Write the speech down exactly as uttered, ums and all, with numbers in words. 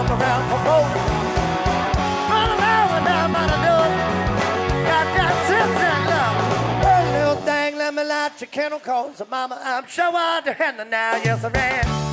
around for more. Run around and down by the door. Got that sense and love. Well, little thing, let me light your candle, cause mama, I'm sure I'd hand now, yes I am.